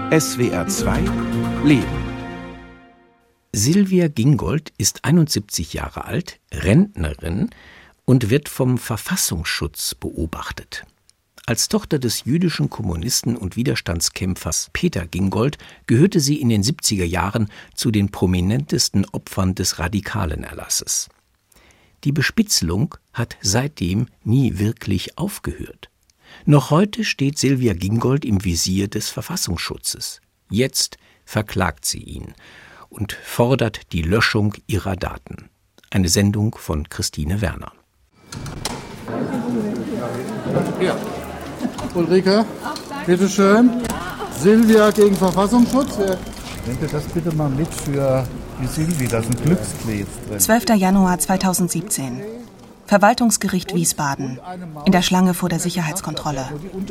SWR 2 Leben. Sylvia Gingold ist 71 Jahre alt, Rentnerin und wird vom Verfassungsschutz beobachtet. Als Tochter des jüdischen Kommunisten und Widerstandskämpfers Peter Gingold gehörte sie in den 70er Jahren zu den prominentesten Opfern des Radikalenerlasses. Die Bespitzelung hat seitdem nie wirklich aufgehört. Noch heute steht Sylvia Gingold im Visier des Verfassungsschutzes. Jetzt verklagt sie ihn und fordert die Löschung ihrer Daten. Eine Sendung von Christine Werner. Ja. Ulrike, bitteschön. Sylvia gegen Verfassungsschutz. Nehmt ihr das bitte mal mit für die Sylvie, da sind Glücksklees drin. 12. Januar 2017. Verwaltungsgericht Wiesbaden. In der Schlange vor der Sicherheitskontrolle.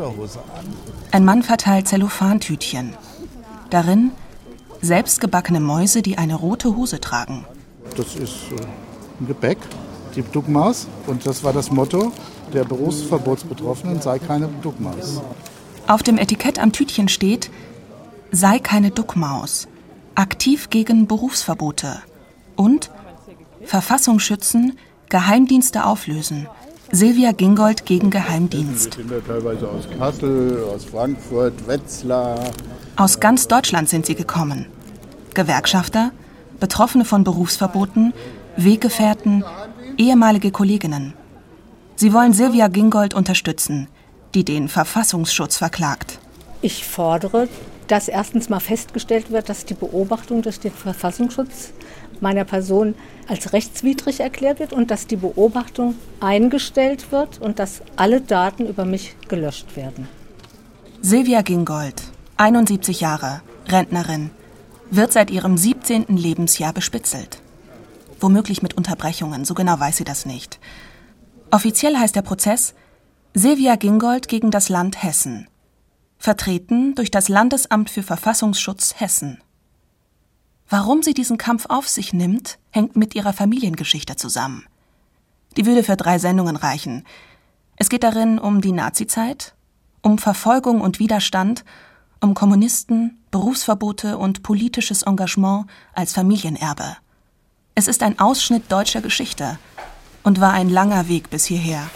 Ein Mann verteilt Zellophantütchen. Darin selbstgebackene Mäuse, die eine rote Hose tragen. Das ist ein Gebäck, die Duckmaus. Und das war das Motto der Berufsverbotsbetroffenen, sei keine Duckmaus. Auf dem Etikett am Tütchen steht: Sei keine Duckmaus. Aktiv gegen Berufsverbote. Und Verfassungsschützen, Geheimdienste auflösen. Sylvia Gingold gegen Geheimdienst. Kinder teilweise aus Kassel, aus Frankfurt, Wetzlar. Aus ganz Deutschland sind sie gekommen. Gewerkschafter, Betroffene von Berufsverboten, Weggefährten, ehemalige Kolleginnen. Sie wollen Sylvia Gingold unterstützen, die den Verfassungsschutz verklagt. Ich fordere, dass erstens mal festgestellt wird, dass die Beobachtung durch den Verfassungsschutz meiner Person als rechtswidrig erklärt wird und dass die Beobachtung eingestellt wird und dass alle Daten über mich gelöscht werden. Sylvia Gingold, 71 Jahre, Rentnerin, wird seit ihrem 17. Lebensjahr bespitzelt. Womöglich mit Unterbrechungen, so genau weiß sie das nicht. Offiziell heißt der Prozess Sylvia Gingold gegen das Land Hessen. Vertreten durch das Landesamt für Verfassungsschutz Hessen. Warum sie diesen Kampf auf sich nimmt, hängt mit ihrer Familiengeschichte zusammen. Die würde für 3 Sendungen reichen. Es geht darin um die Nazizeit, um Verfolgung und Widerstand, um Kommunisten, Berufsverbote und politisches Engagement als Familienerbe. Es ist ein Ausschnitt deutscher Geschichte und war ein langer Weg bis hierher.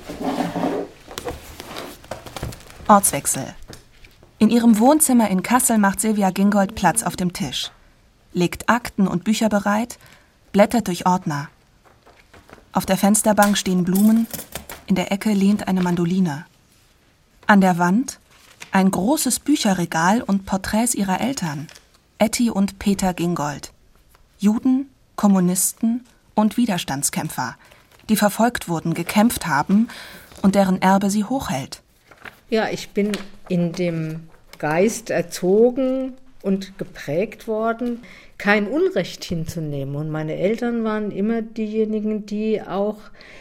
Ortswechsel. In ihrem Wohnzimmer in Kassel macht Sylvia Gingold Platz auf dem Tisch, legt Akten und Bücher bereit, blättert durch Ordner. Auf der Fensterbank stehen Blumen, in der Ecke lehnt eine Mandoline. An der Wand ein großes Bücherregal und Porträts ihrer Eltern, Etty und Peter Gingold. Juden, Kommunisten und Widerstandskämpfer, die verfolgt wurden, gekämpft haben und deren Erbe sie hochhält. Ja, ich bin in dem Geist erzogen und geprägt worden, kein Unrecht hinzunehmen. Und meine Eltern waren immer diejenigen, die auch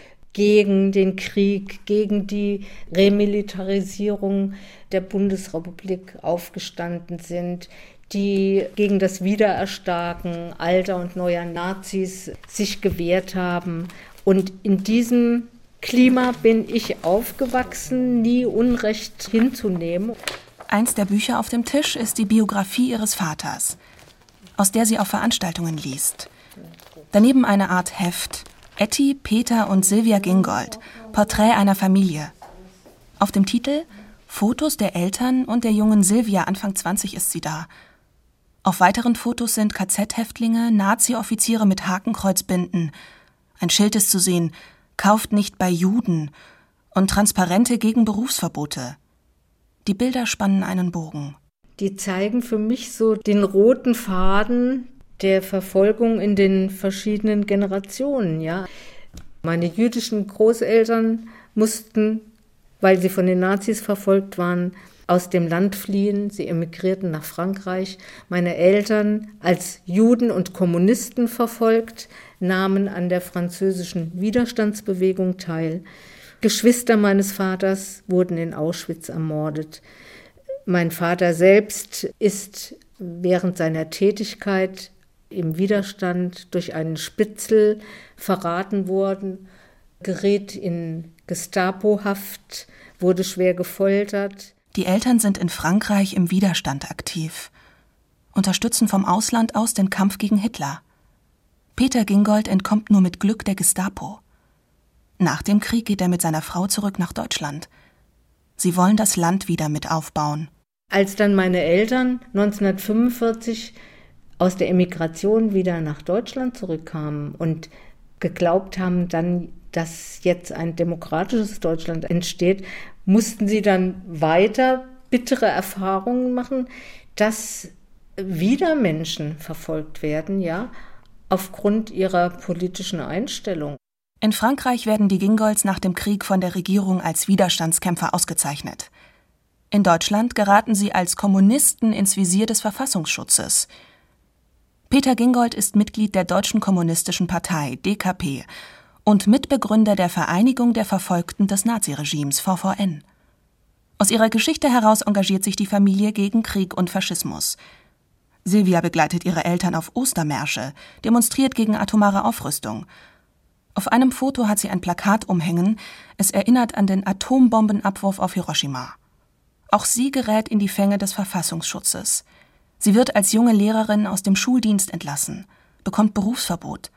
gegen den Krieg, gegen die Remilitarisierung der Bundesrepublik aufgestanden sind, die gegen das Wiedererstarken alter und neuer Nazis sich gewehrt haben. Und in diesem Klima bin ich aufgewachsen, nie Unrecht hinzunehmen. Eins der Bücher auf dem Tisch ist die Biografie ihres Vaters, aus der sie auf Veranstaltungen liest. Daneben eine Art Heft, Etty, Peter und Sylvia Gingold, Porträt einer Familie. Auf dem Titel Fotos der Eltern und der jungen Sylvia, Anfang 20 ist sie da. Auf weiteren Fotos sind KZ-Häftlinge, Nazi-Offiziere mit Hakenkreuzbinden. Ein Schild ist zu sehen, kauft nicht bei Juden, und Transparente gegen Berufsverbote. Die Bilder spannen einen Bogen. Die zeigen für mich so den roten Faden der Verfolgung in den verschiedenen Generationen. Ja. Meine jüdischen Großeltern mussten, weil sie von den Nazis verfolgt waren, aus dem Land fliehen. Sie emigrierten nach Frankreich. Meine Eltern, als Juden und Kommunisten verfolgt, nahmen an der französischen Widerstandsbewegung teil. Geschwister meines Vaters wurden in Auschwitz ermordet. Mein Vater selbst ist während seiner Tätigkeit im Widerstand durch einen Spitzel verraten worden, geriet in Gestapo-Haft, wurde schwer gefoltert. Die Eltern sind in Frankreich im Widerstand aktiv, unterstützen vom Ausland aus den Kampf gegen Hitler. Peter Gingold entkommt nur mit Glück der Gestapo. Nach dem Krieg geht er mit seiner Frau zurück nach Deutschland. Sie wollen das Land wieder mit aufbauen. Als dann meine Eltern 1945 aus der Emigration wieder nach Deutschland zurückkamen und geglaubt haben dann, dass jetzt ein demokratisches Deutschland entsteht, mussten sie dann weiter bittere Erfahrungen machen, dass wieder Menschen verfolgt werden, ja, aufgrund ihrer politischen Einstellung. In Frankreich werden die Gingolds nach dem Krieg von der Regierung als Widerstandskämpfer ausgezeichnet. In Deutschland geraten sie als Kommunisten ins Visier des Verfassungsschutzes. Peter Gingold ist Mitglied der Deutschen Kommunistischen Partei, DKP, und Mitbegründer der Vereinigung der Verfolgten des Naziregimes, VVN. Aus ihrer Geschichte heraus engagiert sich die Familie gegen Krieg und Faschismus. Silvia begleitet ihre Eltern auf Ostermärsche, demonstriert gegen atomare Aufrüstung. Auf einem Foto hat sie ein Plakat umhängen, es erinnert an den Atombombenabwurf auf Hiroshima. Auch sie gerät in die Fänge des Verfassungsschutzes. Sie wird als junge Lehrerin aus dem Schuldienst entlassen, bekommt Berufsverbot.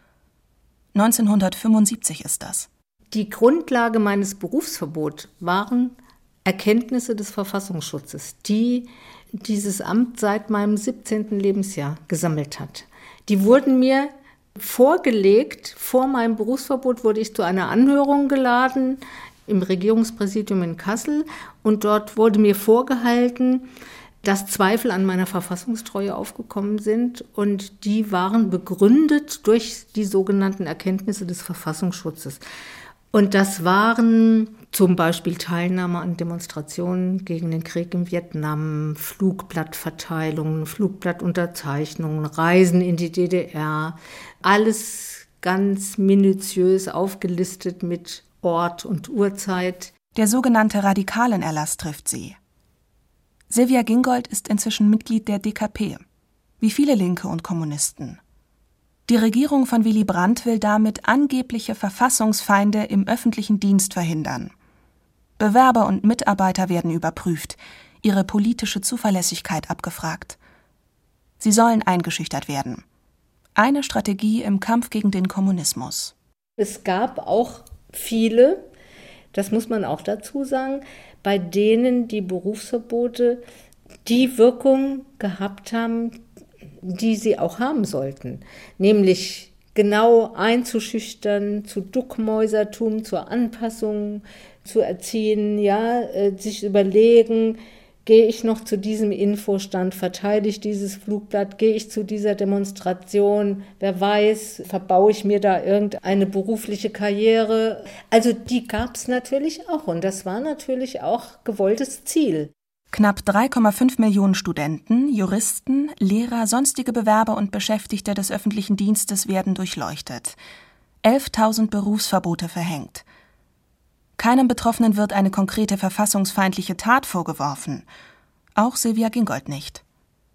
1975 ist das. Die Grundlage meines Berufsverbots waren Erkenntnisse des Verfassungsschutzes, die dieses Amt seit meinem 17. Lebensjahr gesammelt hat. Die wurden mir vorgelegt. Vor meinem Berufsverbot wurde ich zu einer Anhörung geladen im Regierungspräsidium in Kassel und dort wurde mir vorgehalten, dass Zweifel an meiner Verfassungstreue aufgekommen sind und die waren begründet durch die sogenannten Erkenntnisse des Verfassungsschutzes. Und das waren zum Beispiel Teilnahme an Demonstrationen gegen den Krieg in Vietnam, Flugblattverteilungen, Flugblattunterzeichnungen, Reisen in die DDR. Alles ganz minutiös aufgelistet mit Ort und Uhrzeit. Der sogenannte Radikalenerlass trifft sie. Silvia Gingold ist inzwischen Mitglied der DKP, wie viele Linke und Kommunisten. Die Regierung von Willy Brandt will damit angebliche Verfassungsfeinde im öffentlichen Dienst verhindern. Bewerber und Mitarbeiter werden überprüft, ihre politische Zuverlässigkeit abgefragt. Sie sollen eingeschüchtert werden. Eine Strategie im Kampf gegen den Kommunismus. Es gab auch viele, das muss man auch dazu sagen, bei denen die Berufsverbote die Wirkung gehabt haben, die sie auch haben sollten, nämlich genau einzuschüchtern, zu Duckmäusertum, zur Anpassung zu erziehen, ja, sich überlegen, gehe ich noch zu diesem Infostand, verteile ich dieses Flugblatt, gehe ich zu dieser Demonstration, wer weiß, verbaue ich mir da irgendeine berufliche Karriere. Also die gab es natürlich auch und das war natürlich auch gewolltes Ziel. Knapp 3,5 Millionen Studenten, Juristen, Lehrer, sonstige Bewerber und Beschäftigte des öffentlichen Dienstes werden durchleuchtet. 11.000 Berufsverbote verhängt. Keinem Betroffenen wird eine konkrete verfassungsfeindliche Tat vorgeworfen. Auch Silvia Gingold nicht.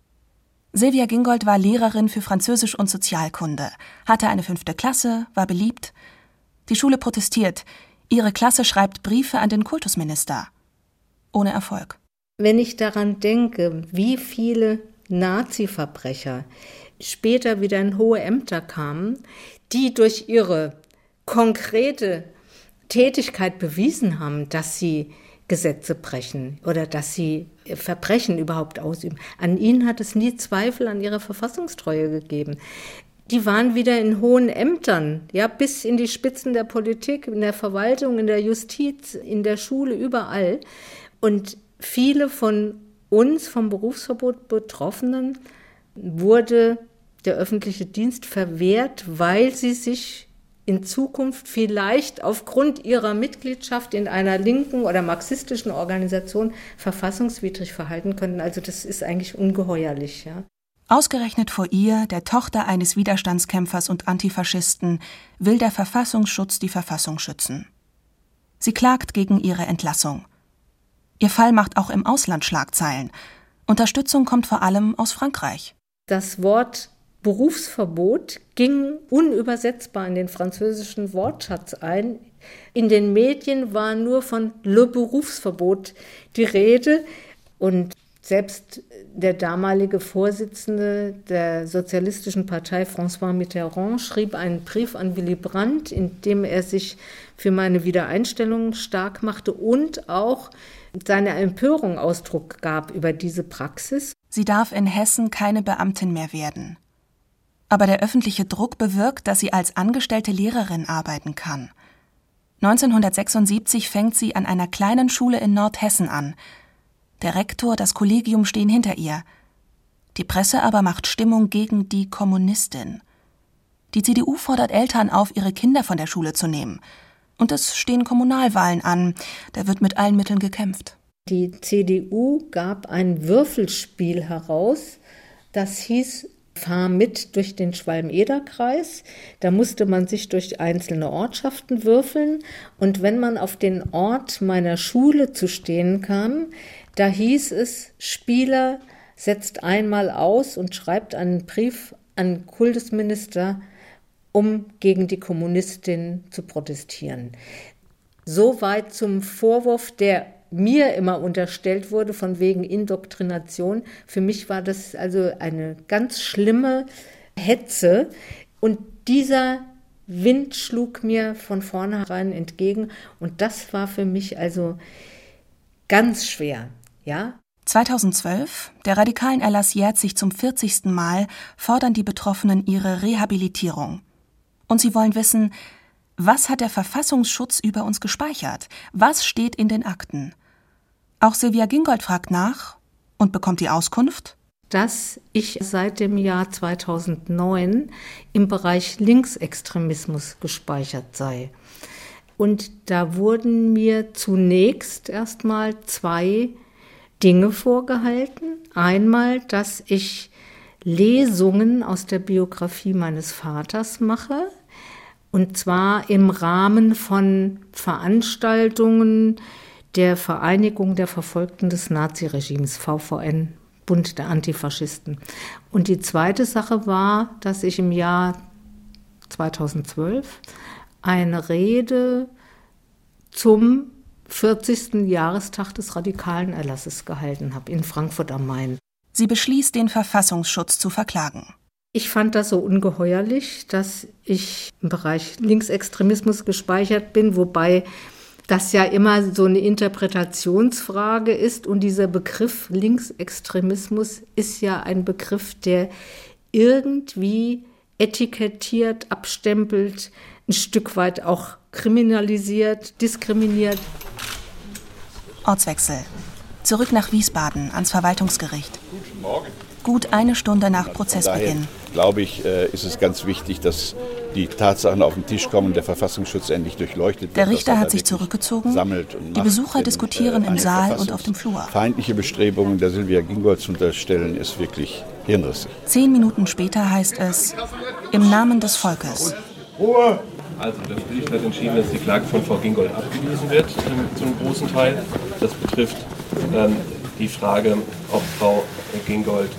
Silvia Gingold war Lehrerin für Französisch und Sozialkunde, hatte eine 5. Klasse, war beliebt. Die Schule protestiert. Ihre Klasse schreibt Briefe an den Kultusminister. Ohne Erfolg. Wenn ich daran denke, wie viele Nazi-Verbrecher später wieder in hohe Ämter kamen, die durch ihre konkrete Tätigkeit bewiesen haben, dass sie Gesetze brechen oder dass sie Verbrechen überhaupt ausüben. An ihnen hat es nie Zweifel an ihrer Verfassungstreue gegeben. Die waren wieder in hohen Ämtern, ja, bis in die Spitzen der Politik, in der Verwaltung, in der Justiz, in der Schule, überall. Und viele von uns vom Berufsverbot Betroffenen wurde der öffentliche Dienst verwehrt, weil sie sich in Zukunft vielleicht aufgrund ihrer Mitgliedschaft in einer linken oder marxistischen Organisation verfassungswidrig verhalten könnten. Also das ist eigentlich ungeheuerlich, ja. Ausgerechnet vor ihr, der Tochter eines Widerstandskämpfers und Antifaschisten, will der Verfassungsschutz die Verfassung schützen. Sie klagt gegen ihre Entlassung. Ihr Fall macht auch im Ausland Schlagzeilen. Unterstützung kommt vor allem aus Frankreich. Das Wort Berufsverbot ging unübersetzbar in den französischen Wortschatz ein. In den Medien war nur von Le Berufsverbot die Rede. Und selbst der damalige Vorsitzende der Sozialistischen Partei, François Mitterrand, schrieb einen Brief an Willy Brandt, in dem er sich für meine Wiedereinstellung stark machte und auch seine Empörung Ausdruck gab über diese Praxis. Sie darf in Hessen keine Beamtin mehr werden. Aber der öffentliche Druck bewirkt, dass sie als angestellte Lehrerin arbeiten kann. 1976 fängt sie an einer kleinen Schule in Nordhessen an. Der Rektor, das Kollegium stehen hinter ihr. Die Presse aber macht Stimmung gegen die Kommunistin. Die CDU fordert Eltern auf, ihre Kinder von der Schule zu nehmen. Und es stehen Kommunalwahlen an. Da wird mit allen Mitteln gekämpft. Die CDU gab ein Würfelspiel heraus, das hieß Fahr mit durch den Schwalm-Eder-Kreis. Da musste man sich durch einzelne Ortschaften würfeln. Und wenn man auf den Ort meiner Schule zu stehen kam, da hieß es, Spieler setzt einmal aus und schreibt einen Brief an Kultusminister, um gegen die Kommunistin zu protestieren. Soweit zum Vorwurf, der mir immer unterstellt wurde, von wegen Indoktrination. Für mich war das also eine ganz schlimme Hetze. Und dieser Wind schlug mir von vornherein entgegen. Und das war für mich also ganz schwer, ja. 2012, der radikalen Erlass jährt sich zum 40. Mal, fordern die Betroffenen ihre Rehabilitierung. Und sie wollen wissen, was hat der Verfassungsschutz über uns gespeichert? Was steht in den Akten? Auch Sylvia Gingold fragt nach und bekommt die Auskunft, dass ich seit dem Jahr 2009 im Bereich Linksextremismus gespeichert sei. Und da wurden mir zunächst erstmal 2 Dinge vorgehalten. Einmal, dass ich Lesungen aus der Biografie meines Vaters mache, und zwar im Rahmen von Veranstaltungen der Vereinigung der Verfolgten des Naziregimes, VVN, Bund der Antifaschisten. Und die zweite Sache war, dass ich im Jahr 2012 eine Rede zum 40. Jahrestag des radikalen Erlasses gehalten habe in Frankfurt am Main. Sie beschließt, den Verfassungsschutz zu verklagen. Ich fand das so ungeheuerlich, dass ich im Bereich Linksextremismus gespeichert bin, wobei das ja immer so eine Interpretationsfrage ist. Und dieser Begriff Linksextremismus ist ja ein Begriff, der irgendwie etikettiert, abstempelt, ein Stück weit auch kriminalisiert, diskriminiert. Ortswechsel. Zurück nach Wiesbaden, ans Verwaltungsgericht. Guten Morgen. Gut eine Stunde nach Prozessbeginn. Daher, glaube ich, ist es ganz wichtig, dass die Tatsachen auf den Tisch kommen und der Verfassungsschutz endlich durchleuchtet wird. Der Richter hat sich zurückgezogen. Die Besucher diskutieren im Saal und auf dem Flur. Feindliche Bestrebungen der Sylvia Gingold zu unterstellen, ist wirklich hirnrissig. 10 Minuten später heißt es, im Namen des Volkes. Ruhe! Also das Gericht hat entschieden, dass die Klage von Frau Gingold abgewiesen wird, zu einem großen Teil. Das betrifft die Frage, ob Frau Gingold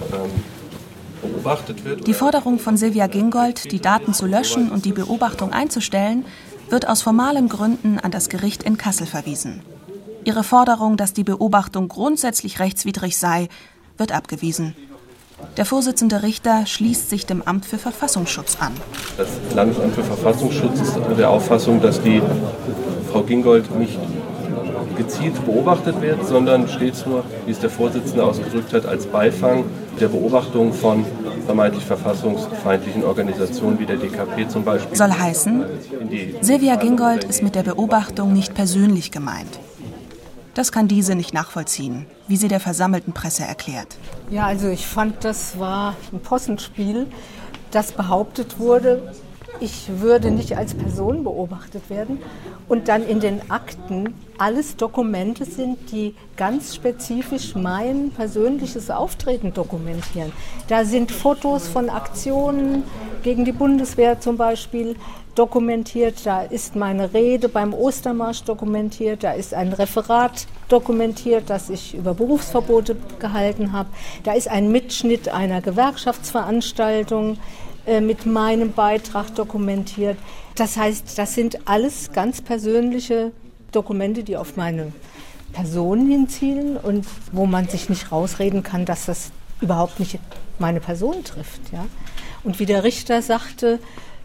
beobachtet wird. Die Forderung von Sylvia Gingold, die Daten zu löschen und die Beobachtung einzustellen, wird aus formalen Gründen an das Gericht in Kassel verwiesen. Ihre Forderung, dass die Beobachtung grundsätzlich rechtswidrig sei, wird abgewiesen. Der Vorsitzende Richter schließt sich dem Amt für Verfassungsschutz an. Das Landesamt für Verfassungsschutz ist der Auffassung, dass die Frau Gingold nicht gezielt beobachtet wird, sondern stets nur, wie es der Vorsitzende ausgedrückt hat, als Beifang der Beobachtung von vermeintlich verfassungsfeindlichen Organisationen wie der DKP zum Beispiel. Soll heißen, Sylvia Gingold ist mit der Beobachtung nicht persönlich gemeint. Das kann diese nicht nachvollziehen, wie sie der versammelten Presse erklärt. Ja, also ich fand, das war ein Possenspiel, das behauptet wurde, ich würde nicht als Person beobachtet werden und dann in den Akten alles Dokumente sind, die ganz spezifisch mein persönliches Auftreten dokumentieren. Da sind Fotos von Aktionen gegen die Bundeswehr zum Beispiel dokumentiert, da ist meine Rede beim Ostermarsch dokumentiert, da ist ein Referat dokumentiert, dass ich über Berufsverbote gehalten habe. Da ist ein Mitschnitt einer Gewerkschaftsveranstaltung mit meinem Beitrag dokumentiert. Das heißt, das sind alles ganz persönliche Dokumente, die auf meine Person hinzielen und wo man sich nicht rausreden kann, dass das überhaupt nicht meine Person trifft. Ja? Und wie der Richter sagte,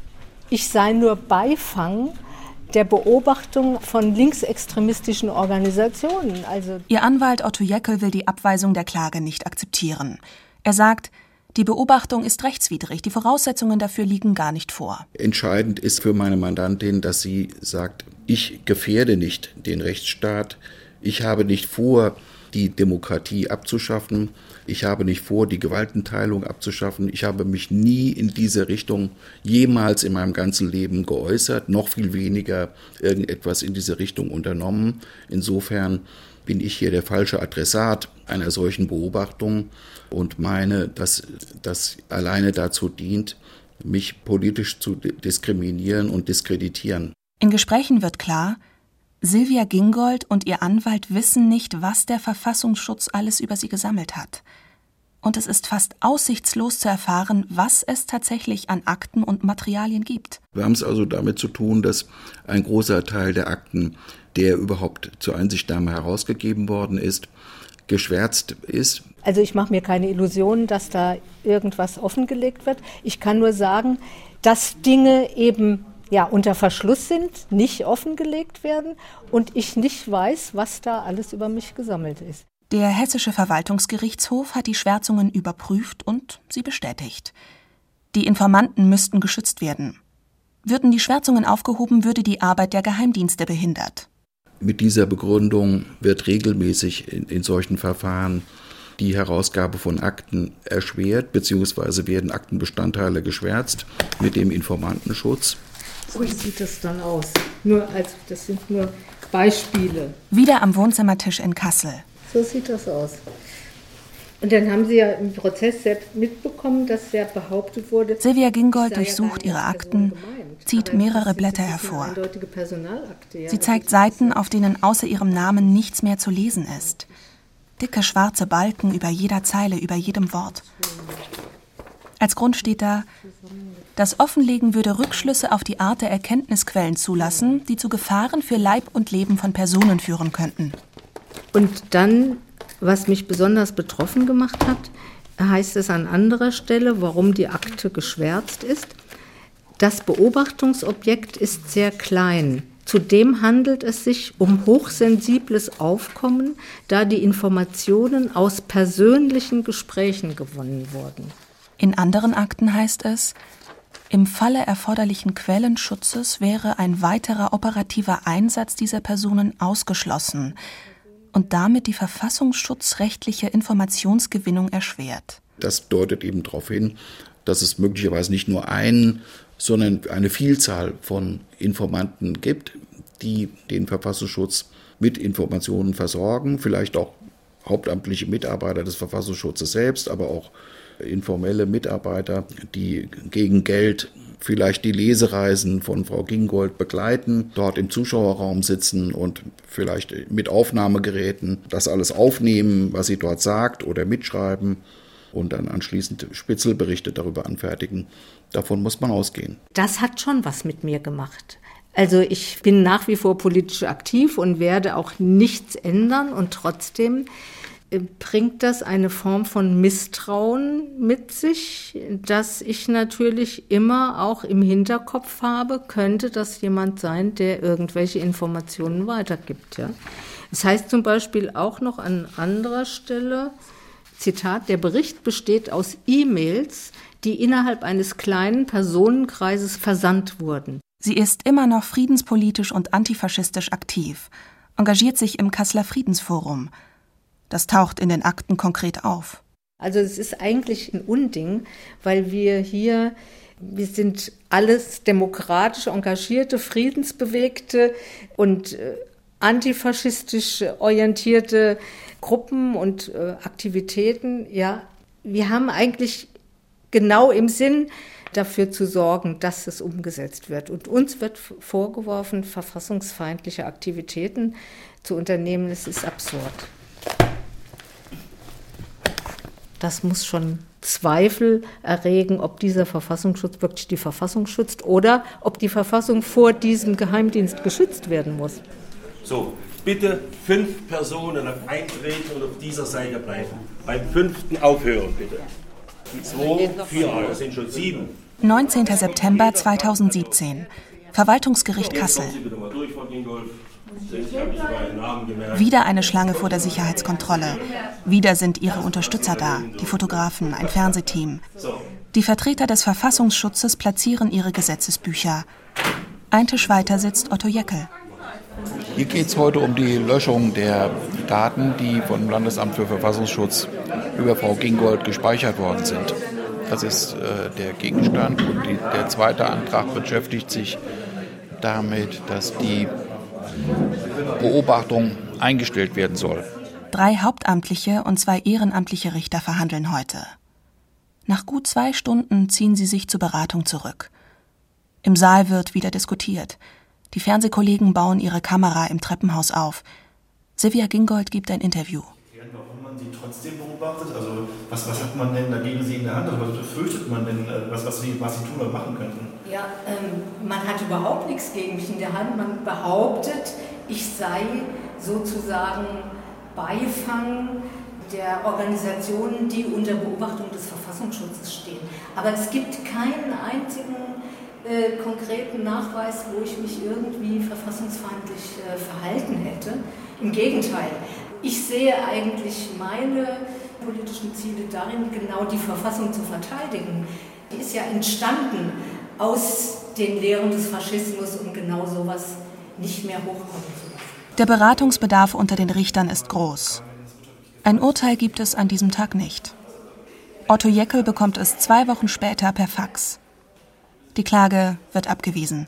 ich sei nur Beifang der Beobachtung von linksextremistischen Organisationen. Ihr Anwalt Otto Jäckel will die Abweisung der Klage nicht akzeptieren. Er sagt, die Beobachtung ist rechtswidrig, die Voraussetzungen dafür liegen gar nicht vor. Entscheidend ist für meine Mandantin, dass sie sagt, ich gefährde nicht den Rechtsstaat, ich habe nicht vor, die Demokratie abzuschaffen, ich habe nicht vor, die Gewaltenteilung abzuschaffen, ich habe mich nie in diese Richtung jemals in meinem ganzen Leben geäußert, noch viel weniger irgendetwas in diese Richtung unternommen. Insofern bin ich hier der falsche Adressat einer solchen Beobachtung und meine, dass das alleine dazu dient, mich politisch zu diskriminieren und diskreditieren. In Gesprächen wird klar, Sylvia Gingold und ihr Anwalt wissen nicht, was der Verfassungsschutz alles über sie gesammelt hat. Und es ist fast aussichtslos zu erfahren, was es tatsächlich an Akten und Materialien gibt. Wir haben es also damit zu tun, dass ein großer Teil der Akten, der überhaupt zur Einsichtnahme herausgegeben worden ist, geschwärzt ist. Also ich mache mir keine Illusionen, dass da irgendwas offengelegt wird. Ich kann nur sagen, dass Dinge eben unter Verschluss sind, nicht offengelegt werden und ich nicht weiß, was da alles über mich gesammelt ist. Der Hessische Verwaltungsgerichtshof hat die Schwärzungen überprüft und sie bestätigt. Die Informanten müssten geschützt werden. Würden die Schwärzungen aufgehoben, würde die Arbeit der Geheimdienste behindert. Mit dieser Begründung wird regelmäßig in solchen Verfahren die Herausgabe von Akten erschwert, beziehungsweise werden Aktenbestandteile geschwärzt mit dem Informantenschutz. So sieht das dann aus. Das sind nur Beispiele. Wieder am Wohnzimmertisch in Kassel. So sieht das aus. Und dann haben Sie ja im Prozess selbst mitbekommen, dass ja behauptet wurde, Sylvia Gingold durchsucht ihre Akten, zieht mehrere Blätter hervor. Sie zeigt Seiten, auf denen außer ihrem Namen nichts mehr zu lesen ist. Dicke schwarze Balken über jeder Zeile, über jedem Wort. Als Grund steht da, das Offenlegen würde Rückschlüsse auf die Art der Erkenntnisquellen zulassen, die zu Gefahren für Leib und Leben von Personen führen könnten. Und dann, was mich besonders betroffen gemacht hat, heißt es an anderer Stelle, warum die Akte geschwärzt ist. Das Beobachtungsobjekt ist sehr klein. Zudem handelt es sich um hochsensibles Aufkommen, da die Informationen aus persönlichen Gesprächen gewonnen wurden. In anderen Akten heißt es, im Falle erforderlichen Quellenschutzes wäre ein weiterer operativer Einsatz dieser Personen ausgeschlossen und damit die verfassungsschutzrechtliche Informationsgewinnung erschwert. Das deutet eben darauf hin, dass es möglicherweise nicht nur einen, sondern eine Vielzahl von Informanten gibt, die den Verfassungsschutz mit Informationen versorgen, vielleicht auch hauptamtliche Mitarbeiter des Verfassungsschutzes selbst, aber auch informelle Mitarbeiter, die gegen Geld vielleicht die Lesereisen von Frau Gingold begleiten, dort im Zuschauerraum sitzen und vielleicht mit Aufnahmegeräten das alles aufnehmen, was sie dort sagt oder mitschreiben und dann anschließend Spitzelberichte darüber anfertigen. Davon muss man ausgehen. Das hat schon was mit mir gemacht. Also ich bin nach wie vor politisch aktiv und werde auch nichts ändern und trotzdem bringt das eine Form von Misstrauen mit sich, dass ich natürlich immer auch im Hinterkopf habe, könnte das jemand sein, der irgendwelche Informationen weitergibt. Ja? Das heißt zum Beispiel auch noch an anderer Stelle, Zitat, der Bericht besteht aus E-Mails, die innerhalb eines kleinen Personenkreises versandt wurden. Sie ist immer noch friedenspolitisch und antifaschistisch aktiv, engagiert sich im Kasseler Friedensforum. Das taucht in den Akten konkret auf. Also es ist eigentlich ein Unding, weil wir sind alles demokratisch engagierte, friedensbewegte und antifaschistisch orientierte Gruppen und Aktivitäten. Ja, wir haben eigentlich genau im Sinn dafür zu sorgen, dass es umgesetzt wird. Und uns wird vorgeworfen, verfassungsfeindliche Aktivitäten zu unternehmen. Das ist absurd. Das muss schon Zweifel erregen, ob dieser Verfassungsschutz wirklich die Verfassung schützt oder ob die Verfassung vor diesem Geheimdienst geschützt werden muss. So, bitte 5 Personen eintreten und auf dieser Seite bleiben. Beim 5. aufhören, bitte. 2, 4, das sind schon 7. 19. September 2017. Verwaltungsgericht Kassel. Wieder eine Schlange vor der Sicherheitskontrolle. Wieder sind ihre Unterstützer da, die Fotografen, ein Fernsehteam. Die Vertreter des Verfassungsschutzes platzieren ihre Gesetzesbücher. Ein Tisch weiter sitzt Otto Jeckel. Hier geht es heute um die Löschung der Daten, die vom Landesamt für Verfassungsschutz über Frau Gingold gespeichert worden sind. Das ist der Gegenstand. Und der zweite Antrag beschäftigt sich damit, dass die Beobachtung eingestellt werden soll. 3 hauptamtliche und 2 ehrenamtliche Richter verhandeln heute. Nach gut 2 Stunden ziehen sie sich zur Beratung zurück. Im Saal wird wieder diskutiert. Die Fernsehkollegen bauen ihre Kamera im Treppenhaus auf. Silvia Gingold gibt ein Interview. Warum man sie trotzdem beobachtet? Also was hat man denn dagegen sie in der Hand? Also was befürchtet man denn, was sie tun oder machen könnten? Ja, man hat überhaupt nichts gegen mich in der Hand. Man behauptet, ich sei sozusagen Beifang der Organisationen, die unter Beobachtung des Verfassungsschutzes stehen. Aber es gibt keinen einzigen konkreten Nachweis, wo ich mich irgendwie verfassungsfeindlich verhalten hätte. Im Gegenteil, ich sehe eigentlich meine politischen Ziele darin, genau die Verfassung zu verteidigen. Die ist ja entstanden aus den Lehren des Faschismus, um genau sowas nicht mehr hochkommen zu lassen. Der Beratungsbedarf unter den Richtern ist groß. Ein Urteil gibt es an diesem Tag nicht. Otto Jeckel bekommt es 2 Wochen später per Fax. Die Klage wird abgewiesen.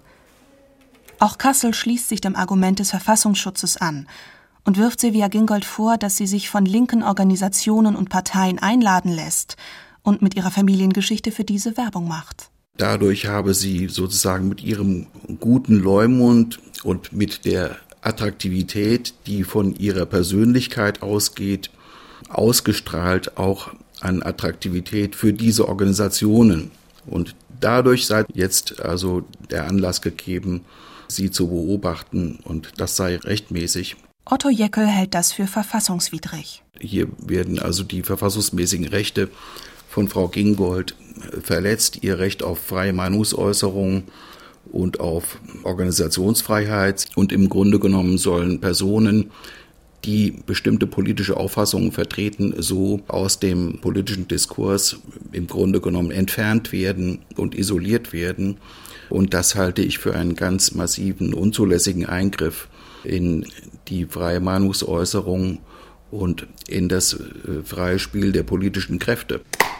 Auch Kassel schließt sich dem Argument des Verfassungsschutzes an und wirft Silvia Gingold vor, dass sie sich von linken Organisationen und Parteien einladen lässt und mit ihrer Familiengeschichte für diese Werbung macht. Dadurch habe sie sozusagen mit ihrem guten Leumund und mit der Attraktivität, die von ihrer Persönlichkeit ausgeht, ausgestrahlt auch an Attraktivität für diese Organisationen. Und dadurch sei jetzt also der Anlass gegeben, sie zu beobachten, und das sei rechtmäßig. Otto Jeckel hält das für verfassungswidrig. Hier werden also die verfassungsmäßigen Rechte von Frau Gingold verletzt, ihr Recht auf freie Meinungsäußerung und auf Organisationsfreiheit. Und im Grunde genommen sollen Personen, die bestimmte politische Auffassungen vertreten, so aus dem politischen Diskurs im Grunde genommen entfernt werden und isoliert werden. Und das halte ich für einen ganz massiven, unzulässigen Eingriff in die freie Meinungsäußerung und in das freie Spiel der politischen Kräfte.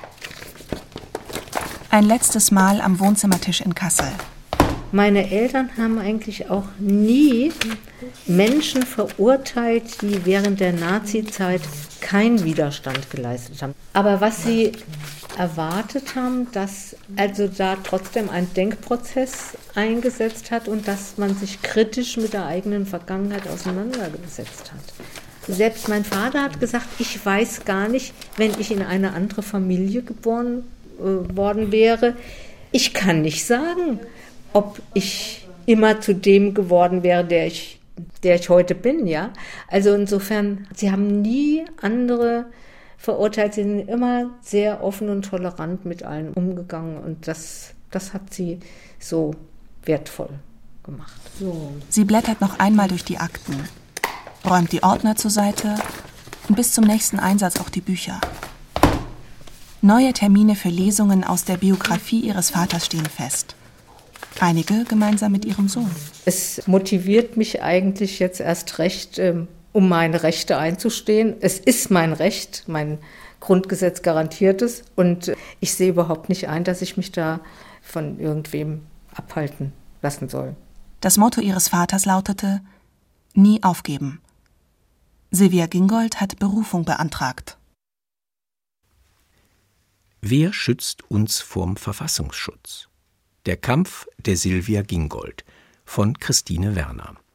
Ein letztes Mal am Wohnzimmertisch in Kassel. Meine Eltern haben eigentlich auch nie Menschen verurteilt, die während der Nazizeit keinen Widerstand geleistet haben. Aber was sie erwartet haben, dass also da trotzdem ein Denkprozess eingesetzt hat und dass man sich kritisch mit der eigenen Vergangenheit auseinandergesetzt hat. Selbst mein Vater hat gesagt, ich weiß gar nicht, wenn ich in eine andere Familie geboren worden wäre, ich kann nicht sagen, ob ich immer zu dem geworden wäre, der ich heute bin, ja. Also insofern, sie haben nie andere verurteilt, sie sind immer sehr offen und tolerant mit allen umgegangen und das hat sie so wertvoll gemacht. So. Sie blättert noch einmal durch die Akten, räumt die Ordner zur Seite und bis zum nächsten Einsatz auch die Bücher. Neue Termine für Lesungen aus der Biografie ihres Vaters stehen fest. Einige gemeinsam mit ihrem Sohn. Es motiviert mich eigentlich jetzt erst recht, um meine Rechte einzustehen. Es ist mein Recht, mein Grundgesetz garantiert es. Und ich sehe überhaupt nicht ein, dass ich mich da von irgendwem abhalten lassen soll. Das Motto ihres Vaters lautete: Nie aufgeben. Silvia Gingold hat Berufung beantragt. Wer schützt uns vorm Verfassungsschutz? Der Kampf der Sylvia Gingold von Christine Werner.